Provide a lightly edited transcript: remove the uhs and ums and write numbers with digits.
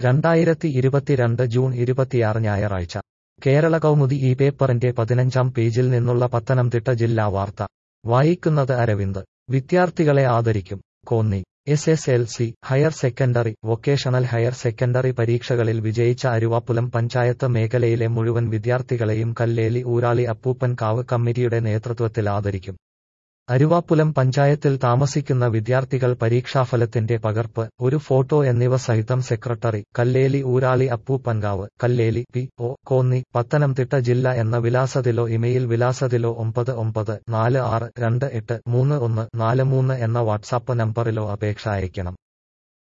2022 June 26 ഞായറാഴ്ച കേരള കൗമുദി ഈ പേപ്പറിന്റെ 15-ാം പേജിൽ നിന്നുള്ള പത്തനംതിട്ട ജില്ലാ വാർത്ത വായിക്കുന്നത് അരവിന്ദ്. വിദ്യാർത്ഥികളെ ആദരിക്കും. Konni. SSLC, higher secondary, vocational higher secondary പരീക്ഷകളിൽ വിജയിച്ച അരുവാപ്പുലം പഞ്ചായത്ത് മേഖലയിലെ മുഴുവൻ വിദ്യാർത്ഥികളെയും കല്ലേലി ഊരാളി അപ്പൂപ്പൻ കാവ് കമ്മിറ്റിയുടെ നേതൃത്വത്തിൽ ആദരിക്കും. അരുവാപ്പുലം പഞ്ചായത്തിൽ താമസിക്കുന്ന വിദ്യാർത്ഥികൾ പരീക്ഷാഫലത്തിന്റെ പകർപ്പ്, ഒരു ഫോട്ടോ എന്നിവ സഹിതം സെക്രട്ടറി, കല്ലേലി ഊരാളി അപ്പൂപ്പൻകാവ്, കല്ലേലി PO, കോന്നി, പത്തനംതിട്ട ജില്ല എന്ന വിലാസത്തിലോ ഇമെയിൽ വിലാസത്തിലോ 9946283143 എന്ന വാട്സാപ്പ് നമ്പറിലോ അപേക്ഷ അയയ്ക്കണം.